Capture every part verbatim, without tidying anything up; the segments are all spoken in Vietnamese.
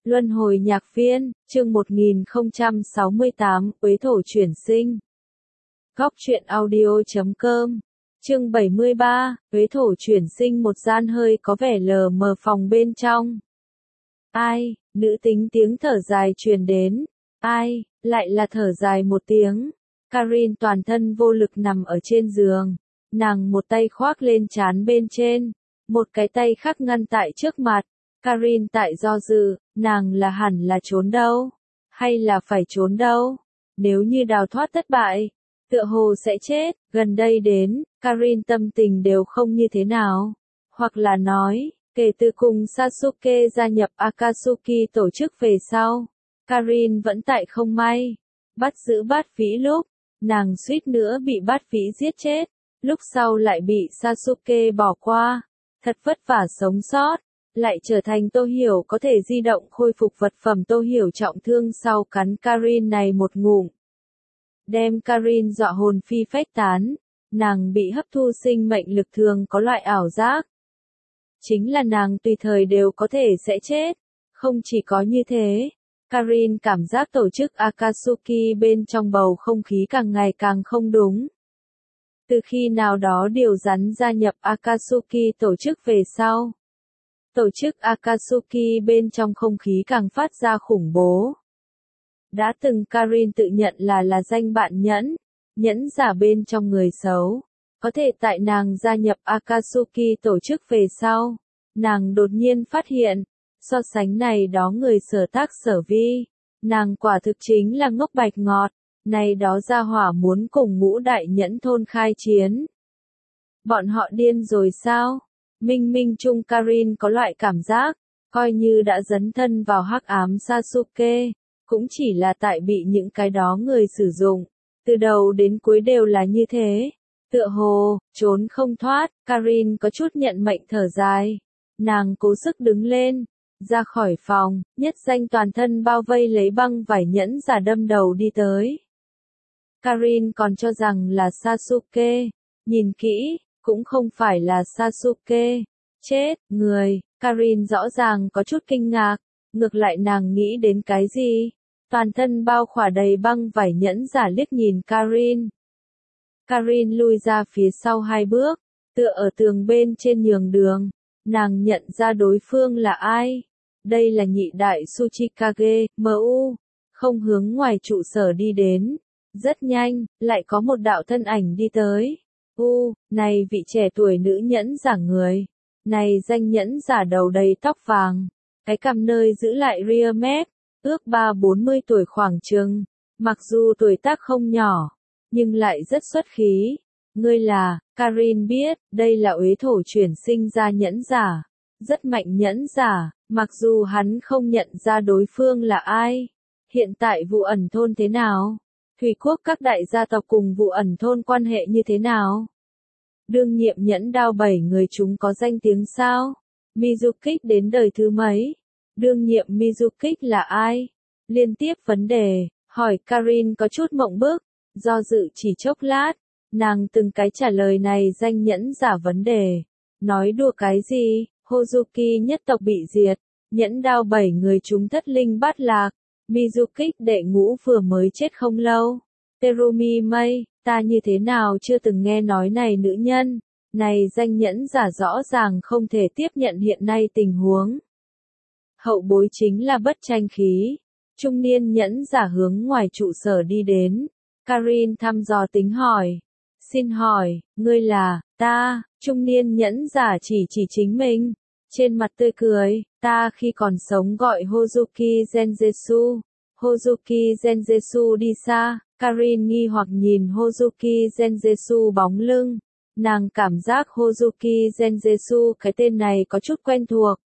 Luân hồi nhạc viên, chương một nghìn không trăm sáu mươi tám, Uế thổ chuyển sinh. Góc truyện audio chấm com. Chương bảy mươi ba, Uế thổ chuyển sinh. Một gian hơi có vẻ lờ mờ phòng bên trong. Ai, nữ tính tiếng thở dài truyền đến. Ai, lại là thở dài một tiếng. Karin toàn thân vô lực nằm ở trên giường. Nàng một tay khoác lên trán bên trên, một cái tay khác ngăn tại trước mặt. Karin tại do dự, nàng là hẳn là trốn đâu, hay là phải trốn đâu. Nếu như đào thoát thất bại, tựa hồ sẽ chết. Gần đây đến, Karin tâm tình đều không như thế nào. Hoặc là nói, kể từ cùng Sasuke gia nhập Akatsuki tổ chức về sau, Karin vẫn tại không may bắt giữ Bát Vĩ lúc, nàng suýt nữa bị Bát Vĩ giết chết, lúc sau lại bị Sasuke bỏ qua, thật vất vả sống sót, lại trở thành Tô Hiểu có thể di động khôi phục vật phẩm. Tô Hiểu trọng thương sau cắn Karin này một ngụm, đem Karin dọa hồn phi phách tán. Nàng bị hấp thu sinh mệnh lực thường có loại ảo giác, chính là nàng tùy thời đều có thể sẽ chết. Không chỉ có như thế, Karin cảm giác tổ chức Akatsuki bên trong bầu không khí càng ngày càng không đúng. Từ khi nào đó điều rắn gia nhập Akatsuki tổ chức về sau, tổ chức Akatsuki bên trong không khí càng phát ra khủng bố. Đã từng Karin tự nhận là là danh bạn nhẫn, nhẫn giả bên trong người xấu. Có thể tại nàng gia nhập Akatsuki tổ chức về sau, nàng đột nhiên phát hiện, so sánh này đó người sở tác sở vi, nàng quả thực chính là ngốc bạch ngọt. Này đó gia hỏa muốn cùng ngũ đại nhẫn thôn khai chiến. Bọn họ điên rồi sao? Minh minh chung Karin có loại cảm giác, coi như đã dấn thân vào hắc ám Sasuke, cũng chỉ là tại bị những cái đó người sử dụng. Từ đầu đến cuối đều là như thế. Tựa hồ, trốn không thoát. Karin có chút nhận mệnh thở dài. Nàng cố sức đứng lên, ra khỏi phòng, nhất danh toàn thân bao vây lấy băng vải nhẫn giả đâm đầu đi tới. Karin còn cho rằng là Sasuke, nhìn kỹ, cũng không phải là Sasuke. Chết, người. Karin rõ ràng có chút kinh ngạc, ngược lại nàng nghĩ đến cái gì? Toàn thân bao khỏa đầy băng vải nhẫn giả liếc nhìn Karin. Karin lui ra phía sau hai bước, tựa ở tường bên trên nhường đường. Nàng nhận ra đối phương là ai. Đây là nhị đại Tsuchikage, em u, không hướng ngoài trụ sở đi đến. Rất nhanh, lại có một đạo thân ảnh đi tới. U, này vị trẻ tuổi nữ nhẫn giả người. Này danh nhẫn giả đầu đầy tóc vàng. Cái cằm nơi giữ lại ria mép. Ước ba bốn mươi tuổi khoảng chừng. Mặc dù tuổi tác không nhỏ, nhưng lại rất xuất khí. Ngươi là, Karin biết, đây là Uế thổ chuyển sinh ra nhẫn giả. Rất mạnh nhẫn giả, mặc dù hắn không nhận ra đối phương là ai. Hiện tại vụ ẩn thôn thế nào? Thủy quốc các đại gia tộc cùng vụ ẩn thôn quan hệ như thế nào? Đương nhiệm nhẫn đao bảy người chúng có danh tiếng sao? Mizukik đến đời thứ mấy? Đương nhiệm Mizukik là ai? Liên tiếp vấn đề, hỏi Karin có chút mộng bức, do dự chỉ chốc lát, nàng từng cái trả lời này danh nhẫn giả vấn đề. Nói đùa cái gì? Hozuki nhất tộc bị diệt, nhẫn đao bảy người chúng thất linh bát lạc. Mizukik đệ ngũ vừa mới chết không lâu. Terumi Mei, ta như thế nào chưa từng nghe nói này nữ nhân. Này danh nhẫn giả rõ ràng không thể tiếp nhận hiện nay tình huống. Hậu bối chính là bất tranh khí. Trung niên nhẫn giả hướng ngoài trụ sở đi đến. Karin thăm dò tính hỏi. Xin hỏi, ngươi là, ta, trung niên nhẫn giả chỉ chỉ chính mình. Trên mặt tươi cười, ta khi còn sống gọi Hozuki Genjetsu. Hozuki Genjetsu đi xa, Karin nghi hoặc nhìn Hozuki Genjetsu bóng lưng. Nàng cảm giác Hozuki Genjetsu cái tên này có chút quen thuộc.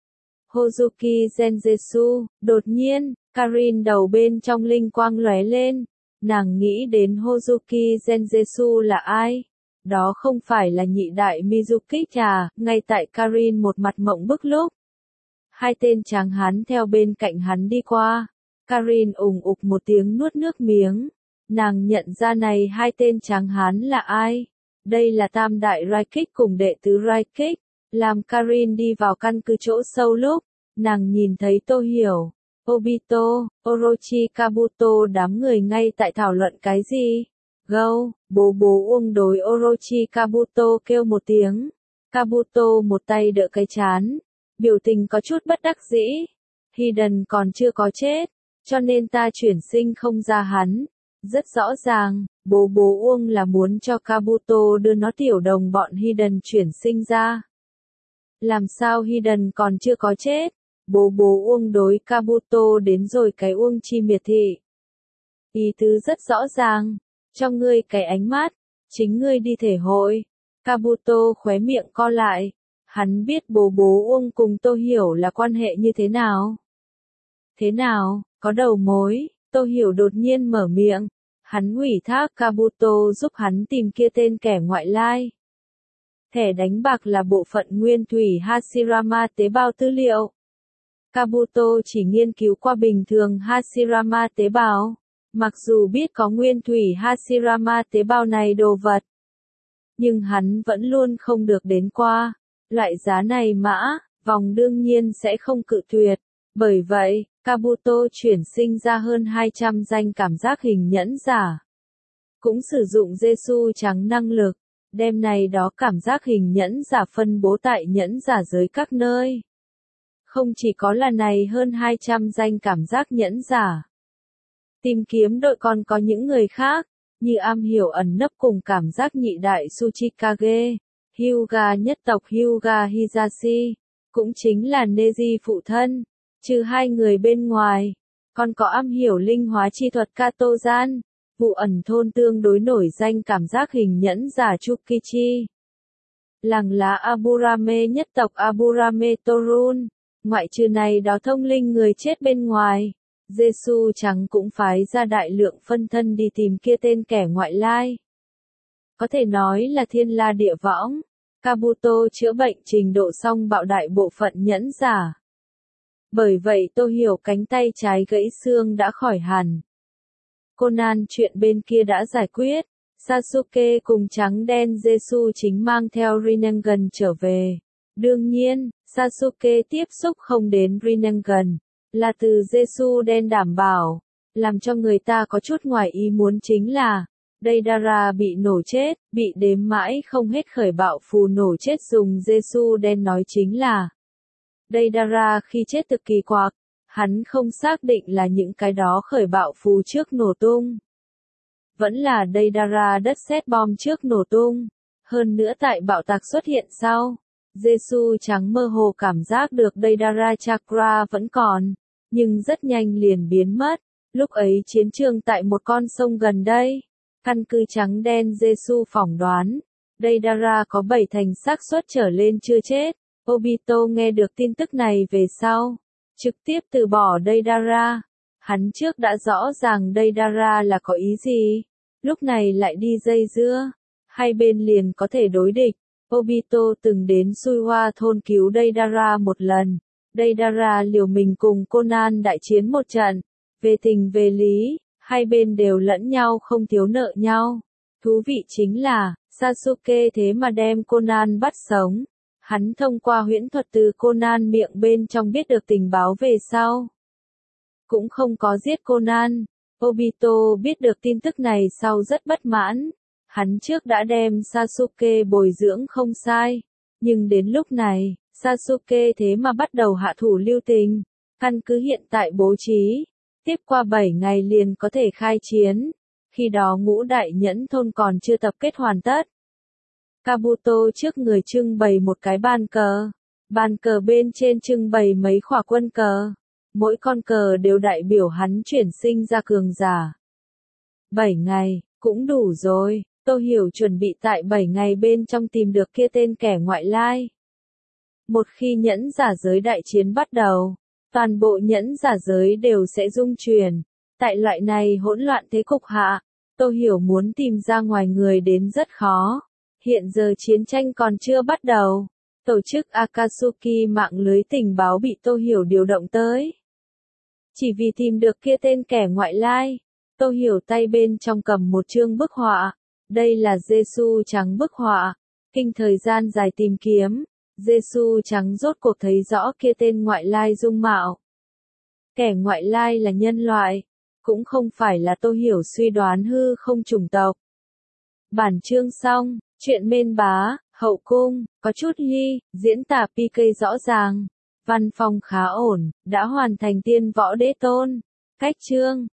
Hozuki Genjetsu, đột nhiên, Karin đầu bên trong linh quang lóe lên. Nàng nghĩ đến Hozuki Genjetsu là ai? Đó không phải là nhị đại Mizukik à? Ngay tại Karin một mặt mộng bức lúc, hai tên tráng hán theo bên cạnh hắn đi qua. Karin ủng ục một tiếng nuốt nước miếng. Nàng nhận ra này hai tên tráng hán là ai? Đây là tam đại Raikik cùng đệ tứ Raikik. Làm Karin đi vào căn cứ chỗ sâu lúc, Nàng nhìn thấy Tô Hiểu, Obito, Orochi Kabuto đám người ngay tại thảo luận cái gì? Gâu, bố bố Uông đối Orochi Kabuto kêu một tiếng. Kabuto một tay đỡ cái chán, biểu tình có chút bất đắc dĩ. Hiden còn chưa có chết, cho nên ta chuyển sinh không ra hắn. Rất rõ ràng, bố bố Uông là muốn cho Kabuto đưa nó tiểu đồng bọn Hiden chuyển sinh ra. Làm sao Hiden còn chưa có chết? Bố bố Uông đối Kabuto đến rồi cái Uông chi miệt thị. Ý tứ rất rõ ràng, cho ngươi cái ánh mắt, chính ngươi đi thể hội. Kabuto khóe miệng co lại, hắn biết bố bố Uông cùng Tô Hiểu là quan hệ như thế nào. Thế nào, có đầu mối, Tô Hiểu đột nhiên mở miệng, hắn ủy thác Kabuto giúp hắn tìm kia tên kẻ ngoại lai. Thẻ đánh bạc là bộ phận nguyên thủy Hashirama tế bào tư liệu. Kabuto chỉ nghiên cứu qua bình thường Hashirama tế bào, mặc dù biết có nguyên thủy Hashirama tế bào này đồ vật. Nhưng hắn vẫn luôn không được đến qua, loại giá này mã, vòng đương nhiên sẽ không cự tuyệt. Bởi vậy, Kabuto chuyển sinh ra hơn hai trăm danh cảm giác hình nhẫn giả. Cũng sử dụng Jesu trắng năng lực, đem này đó cảm giác hình nhẫn giả phân bố tại nhẫn giả giới các nơi. Không chỉ có là này hơn hai trăm danh cảm giác nhẫn giả. Tìm kiếm đội còn có những người khác, như am hiểu ẩn nấp cùng cảm giác nhị đại Tsuchikage, Hyuga nhất tộc Hyuga Hisashi, cũng chính là Neji phụ thân. Trừ hai người bên ngoài, còn có am hiểu linh hóa chi thuật Kato-gian, vụ ẩn thôn tương đối nổi danh cảm giác hình nhẫn giả Chukichi. Làng lá Aburame nhất tộc Aburame Torun, ngoại trừ này đó thông linh người chết bên ngoài, Jesu trắng cũng phái ra đại lượng phân thân đi tìm kia tên kẻ ngoại lai. Có thể nói là thiên la địa võng, Kabuto chữa bệnh trình độ song bạo đại bộ phận nhẫn giả. Bởi vậy Tô Hiểu cánh tay trái gãy xương đã khỏi hẳn. Conan chuyện bên kia đã giải quyết, Sasuke cùng trắng đen Jesu chính mang theo Rinnegan trở về. Đương nhiên, Sasuke tiếp xúc không đến Rinnegan, là từ Jesu đen đảm bảo. Làm cho người ta có chút ngoài ý muốn chính là, Deidara bị nổ chết, bị đếm mãi không hết khởi bạo phù nổ chết dùng Jesu đen nói chính là. Deidara khi chết thực kỳ quặc, hắn không xác định là những cái đó khởi bạo phù trước nổ tung. Vẫn là Deidara đất sét bom trước nổ tung. Hơn nữa tại bạo tạc xuất hiện sau, Jesu trắng mơ hồ cảm giác được Deidara Chakra vẫn còn, nhưng rất nhanh liền biến mất. Lúc ấy chiến trường tại một con sông gần đây, căn cứ trắng đen Jesu phỏng đoán, Deidara có bảy thành xác suất trở lên chưa chết. Obito nghe được tin tức này về sau, trực tiếp từ bỏ Deidara. Hắn trước đã rõ ràng Deidara là có ý gì, lúc này lại đi dây dưa, hai bên liền có thể đối địch. Obito từng đến Suiwa thôn cứu Deidara một lần, Deidara liều mình cùng Conan đại chiến một trận, về tình về lý, hai bên đều lẫn nhau không thiếu nợ nhau. Thú vị chính là, Sasuke thế mà đem Conan bắt sống. Hắn thông qua huyễn thuật từ Conan miệng bên trong biết được tình báo về sau. Cũng không có giết Conan. Obito biết được tin tức này sau rất bất mãn. Hắn trước đã đem Sasuke bồi dưỡng không sai. Nhưng đến lúc này, Sasuke thế mà bắt đầu hạ thủ lưu tình. Căn cứ hiện tại bố trí, tiếp qua bảy ngày liền có thể khai chiến. Khi đó ngũ đại nhẫn thôn còn chưa tập kết hoàn tất. Kabuto trước người trưng bày một cái bàn cờ. Bàn cờ bên trên trưng bày mấy khỏa quân cờ. Mỗi con cờ đều đại biểu hắn chuyển sinh ra cường giả. Bảy ngày, cũng đủ rồi. Tô Hiểu chuẩn bị tại bảy ngày bên trong tìm được kia tên kẻ ngoại lai. Một khi nhẫn giả giới đại chiến bắt đầu, toàn bộ nhẫn giả giới đều sẽ rung chuyển. Tại loại này hỗn loạn thế cục hạ, Tô Hiểu muốn tìm ra ngoài người đến rất khó. Hiện giờ chiến tranh còn chưa bắt đầu. Tổ chức Akatsuki mạng lưới tình báo bị Tô Hiểu điều động tới. Chỉ vì tìm được kia tên kẻ ngoại lai. Tô Hiểu tay bên trong cầm một chương bức họa. Đây là Jesu trắng bức họa. Kinh thời gian dài tìm kiếm. Giêsu trắng rốt cuộc thấy rõ kia tên ngoại lai dung mạo. Kẻ ngoại lai là nhân loại, cũng không phải là Tô Hiểu suy đoán hư không chủng tộc. Bản chương xong, chuyện mên bá, hậu cung, có chút ly, diễn tả pê ca rõ ràng, văn phong khá ổn, đã hoàn thành tiên võ đế tôn. Cách chương